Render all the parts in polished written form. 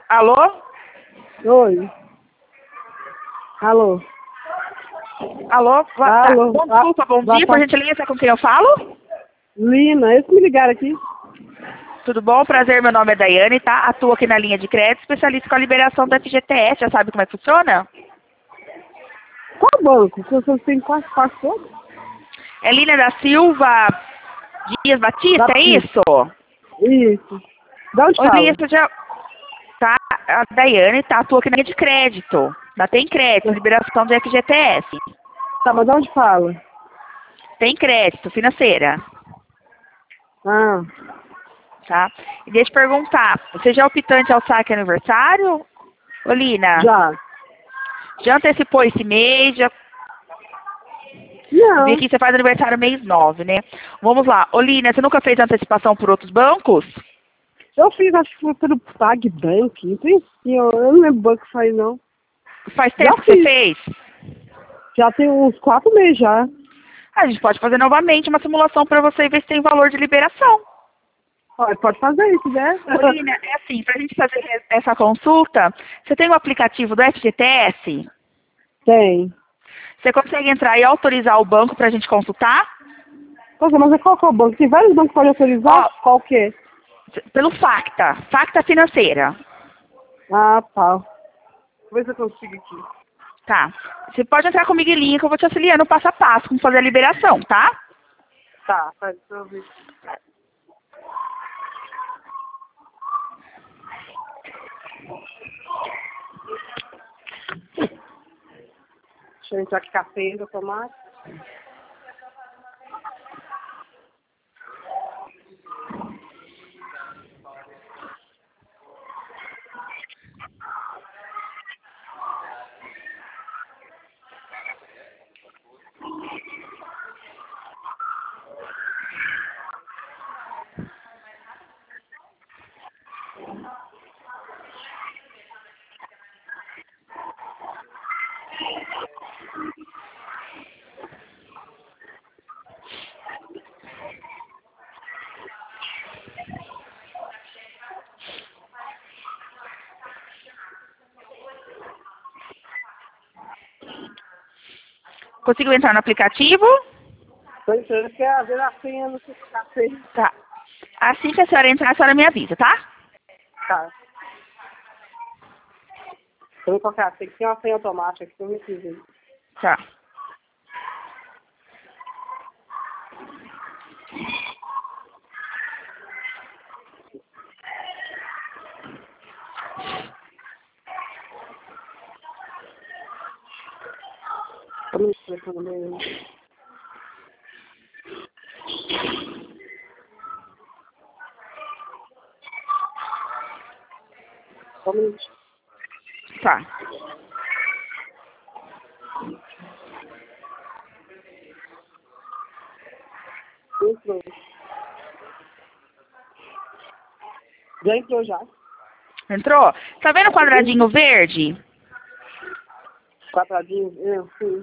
Alô? Oi. Alô. Alô? Alô. Desculpa, bom dia, por gentileza, com quem eu falo? Lina, eles me ligaram aqui. Tudo bom? Prazer, meu nome é Daiane, tá? Atuo aqui na linha de crédito, especialista com a liberação do FGTS, já sabe como é que funciona? Qual banco? Que vocês têm quase passou? É Lina da Silva Dias Batista, é isso? Isso. De onde Oi, fala? Lina, já... Tá, a Daiane, tá? Atua aqui na linha de crédito. Lá tem crédito, liberação do FGTS. Tá, mas de onde fala? Tem crédito, financeira. Ah, Tá? E deixa eu perguntar, você já é optante ao saque aniversário? Ô, Lina, já. já antecipou esse mês? Já Não. vi que você faz aniversário mês 9, né? Vamos lá. Ô, Lina, você nunca fez antecipação por outros bancos? Eu fiz, acho que foi pelo PagBank. Não tem assim, eu não lembro o banco que faz, não. Faz Já tempo que você fiz. fez? Já tem uns 4 meses já. A gente pode fazer novamente uma simulação para você ver se tem valor de liberação. Olha, pode fazer isso, né? Ô, Lina, é assim, para a gente fazer essa consulta, você tem o aplicativo do FGTS? Tem. Você consegue entrar e autorizar o banco para a gente consultar? Poxa, mas qual que é o banco? Tem vários bancos que podem autorizar? Ó, Qual que é? pelo Facta, Facta Financeira. Ah, tá. Vou ver se eu consigo aqui. Tá. Você pode entrar comigo em linha que eu vou te auxiliar no passo a passo como fazer a liberação, tá? Tá, deixa eu ver. Deixa eu entrar aqui café do tomate. Conseguiu entrar no aplicativo? Tô entrando que às vezes a senha não fica café. Tá. Assim que a senhora entrar, a senhora me avisa, tá? Tá. Eu vou colocar, tem que ter uma senha automática aqui que eu me fiz. Tá. Vamos ver tudo bem. Vamos. Tá. Entrou. Já entrou já. Entrou? Tá vendo o quadradinho verde? Quadradinho, sim.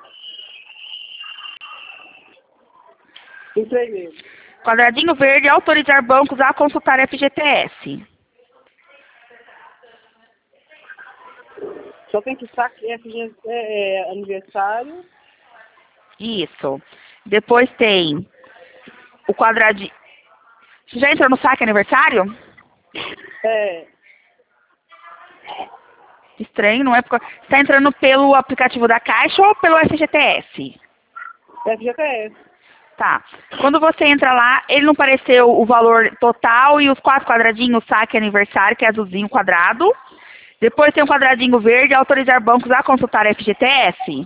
Entrei mesmo. Quadradinho verde, autorizar bancos a consultar FGTS. Só tem que estar aqui, aniversário. Isso. Depois tem o quadradinho. Você já entrou no saque aniversário? É, Estranho, não é? Porque você está entrando pelo aplicativo da Caixa ou pelo FGTS? FGTS. Tá. Quando você entra lá, ele não apareceu o valor total e os 4 quadradinhos saque aniversário, que é azulzinho quadrado. Depois tem um quadradinho verde, autorizar bancos a consultar FGTS.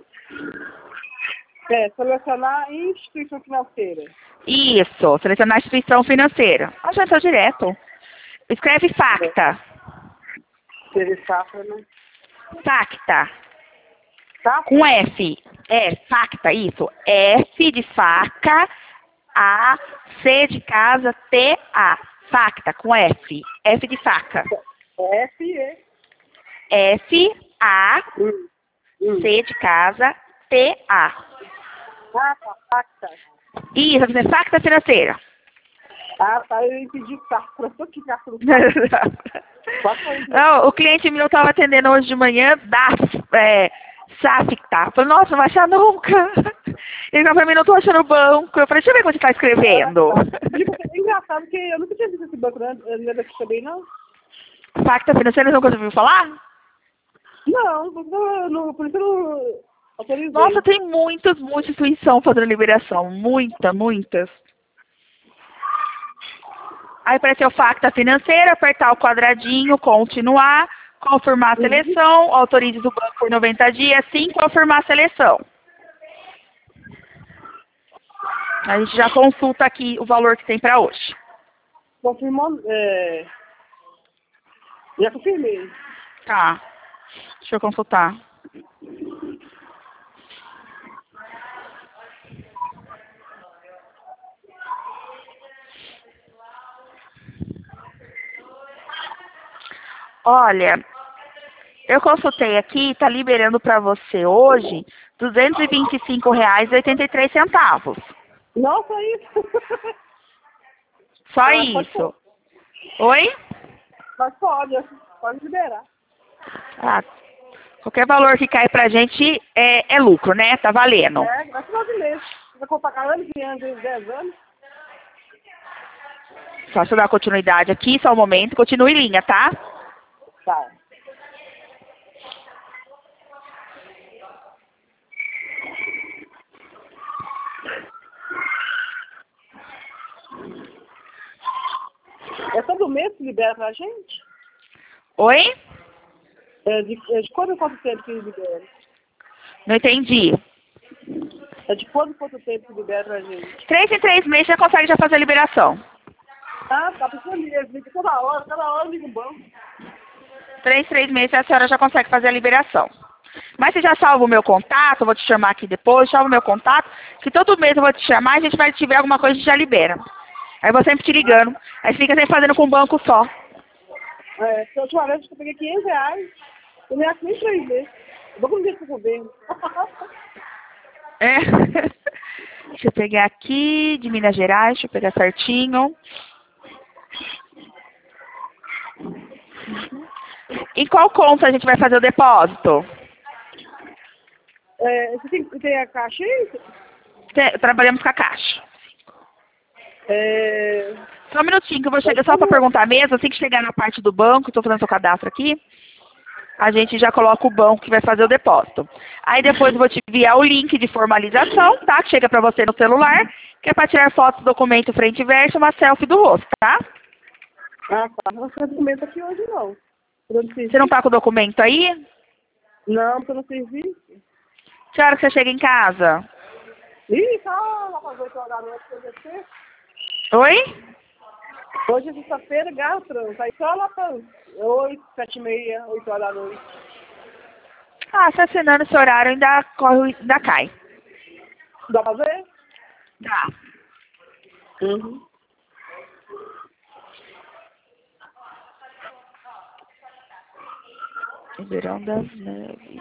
Selecionar instituição financeira. Isso, selecionar a instituição financeira. Ah, já entrou direto. Escreve Facta. Interessar, né? Facta. Tá? Com F. É, Facta, isso. F de faca, A, C de casa, T, A. Facta, com F. F de faca. FE. F, A, Hum. C de casa, T, A. Ah, tá. Facta. Isso, é Facta financeira. Ah, tá. Eu entendi Safra. Eu tô aqui, Safra. Não, o cliente meu estava atendendo hoje de manhã da SAF que tá. Eu falei, nossa, não vai achar nunca. Ele falou pra mim, não tô achando o banco. Eu falei, deixa eu ver como você tá escrevendo. É engraçado que eu nunca tinha visto esse banco, né? Não é daqui também, não? Facta financeira, você nunca ouviu falar? Não, por isso eu não autorizei. Nossa, tem muita instituição fazendo liberação. Muitas. Aí apareceu Facta financeira, apertar o quadradinho, continuar, confirmar a seleção, autorize o banco por 90 dias, sim, confirmar a seleção. A gente já consulta aqui o valor que tem para hoje. Confirmou, já confirmei. Tá. Deixa eu consultar. Olha, eu consultei aqui, está liberando para você hoje R$ 225,83. Nossa, isso. Só isso. Oi? Mas pode liberar. Ah, qualquer valor que cai pra gente é lucro, né? Tá valendo. Vai final de mês. Vai pagar anos e anos, 10 anos. Só deixa eu dar continuidade aqui, só um momento. Continue em linha, tá? Tá. É todo mês que libera pra gente? Oi? De quanto em quanto tempo que libera? Não entendi. É de quanto em quanto tempo que libera pra gente? 3 em 3 meses já consegue já fazer a liberação. Ah, tá pensando mesmo. Liga cada hora liga o banco. 3 em 3 meses a senhora já consegue fazer a liberação. Mas você já salva o meu contato, eu vou te chamar aqui depois, salva o meu contato, que todo mês eu vou te chamar, a gente vai, se tiver alguma coisa, a gente já libera. Aí eu vou sempre te ligando. Aí você fica sempre fazendo com um banco só. A última vez que eu peguei R$500, eu nem acho nem 3 meses. Eu vou com dinheiro pro governo. É. Deixa eu pegar aqui, de Minas Gerais, deixa eu pegar certinho. Em qual conta a gente vai fazer o depósito? Você tem a caixa aí? Trabalhamos com a caixa. É... Só um minutinho que eu vou chegar, só para perguntar mesmo, assim que chegar na parte do banco, estou fazendo seu cadastro aqui, a gente já coloca o banco que vai fazer o depósito. Aí depois eu vou te enviar o link de formalização, tá? Que chega para você no celular, que é para tirar fotos do documento frente e verso, uma selfie do rosto, tá? Ah, tá. Não tem documento aqui hoje, não. Você não tá com o documento aí? Não, tô no serviço. Que hora que você chega em casa? Ih, tá lá para as 8 horas da noite, hoje é sexta. Oi? Hoje é sexta-feira, gastro. Sai só lá para 8, 7h30, 8 horas da noite. Ah, se assinando esse horário ainda cai. Dá pra ver? Tá. Uhum. Ribeirão das Neves.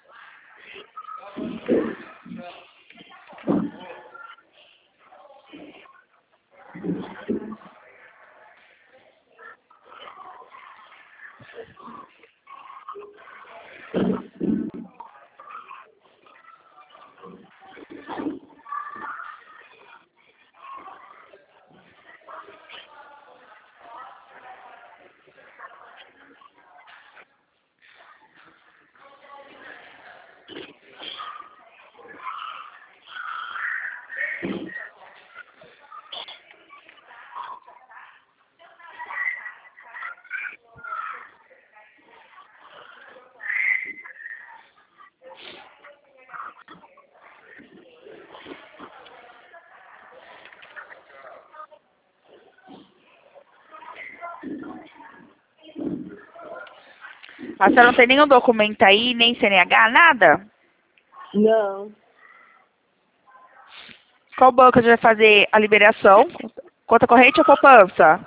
A senhora não tem nenhum documento aí, nem CNH, nada? Não. Qual banco a gente vai fazer a liberação? Conta corrente ou poupança?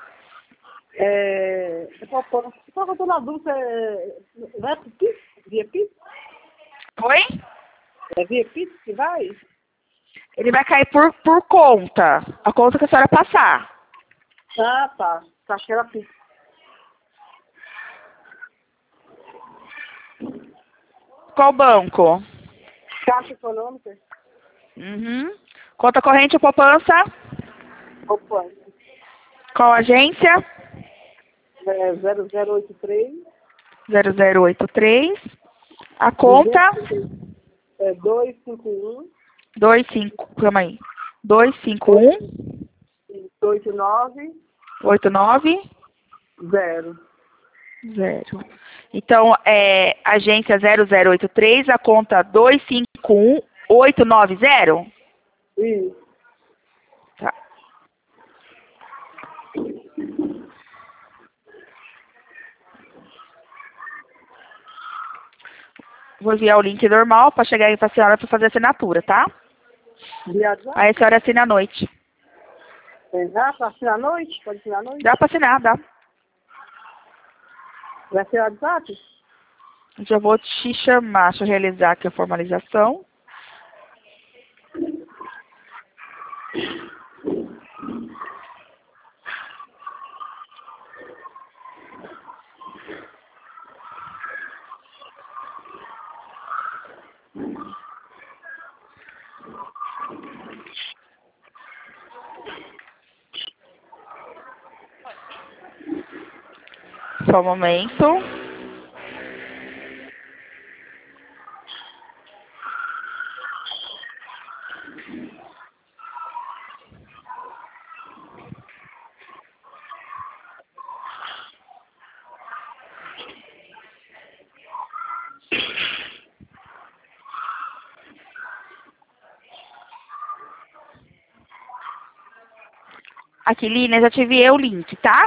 Poupança. Só que eu tô na dúvida, vai pro PIX? Via PIX? Oi? É via PIX que vai? Ele vai cair por conta. A conta que a senhora passar. Ah, tá. Acho que era PIX. Qual banco? Caixa Econômica. Uhum. Conta corrente ou poupança? Opa. Qual agência? 0083. 0083. A conta? 251. calma aí. 251 89. 89 0. 0. Então, agência 0083, a conta 251890? Isso. Tá. Vou enviar o link normal para chegar aí para a senhora para fazer a assinatura, tá? Viado. Aí a senhora assina à noite. Dá para assinar à noite? Pode assinar à noite? Dá para assinar, dá. Vai ser WhatsApp? Já vou te chamar, deixa eu realizar aqui a formalização. Só um momento. Aqui, Lina, já te enviei o link, tá?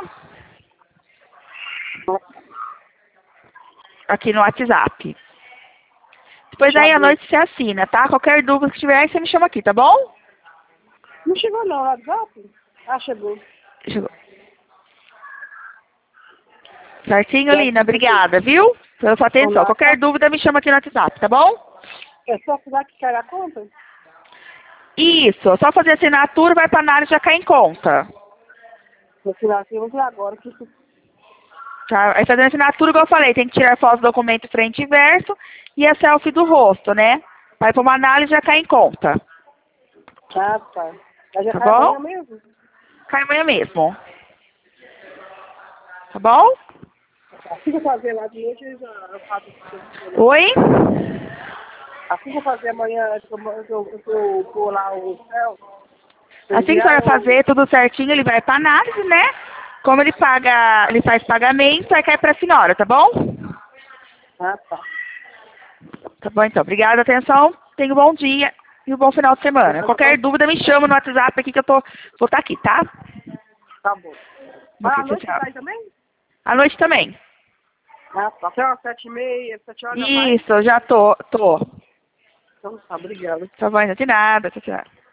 Aqui no WhatsApp. Depois aí à noite você assina, tá? Qualquer dúvida que tiver, aí você me chama aqui, tá bom? Não chegou não, WhatsApp? Ah, chegou. Chegou. Certinho, Lina? Obrigada, viu? Pela sua atenção. Olá. Qualquer dúvida, me chama aqui no WhatsApp, tá bom? É só precisar que cai a conta? Isso. Só fazer assinatura, vai pra análise e já cai em conta. Vou tirar aqui, vou tirar agora. Tá? Aí fazendo assinatura, igual eu falei, tem que tirar foto do documento frente e verso e a selfie do rosto, né? Vai pra uma análise e já cai em conta. Ah, tá. Mas já Tá cai bom? amanhã mesmo? Cai amanhã mesmo. Tá bom? Assim que eu fazer lá de noite, eu faço isso. Oi? Assim que eu fazer amanhã, eu pôr lá o céu. Assim que você vai fazer tudo certinho, ele vai pra análise, né? Como ele paga, ele faz pagamento, aí cai pra senhora, tá bom? Ah, tá. Tá bom, então. Obrigada, atenção. Tenha um bom dia e um bom final de semana. Qualquer dúvida, me chama no WhatsApp aqui que vou estar aqui, tá? Tá bom. Mas à Ok, noite tchau. sai também? À noite também. Ah, tá. Até umas 7h30, 7 horas já vai? Isso, já tô. Então tá, obrigado. Tá bom, não tem nada. Tchau, tchau.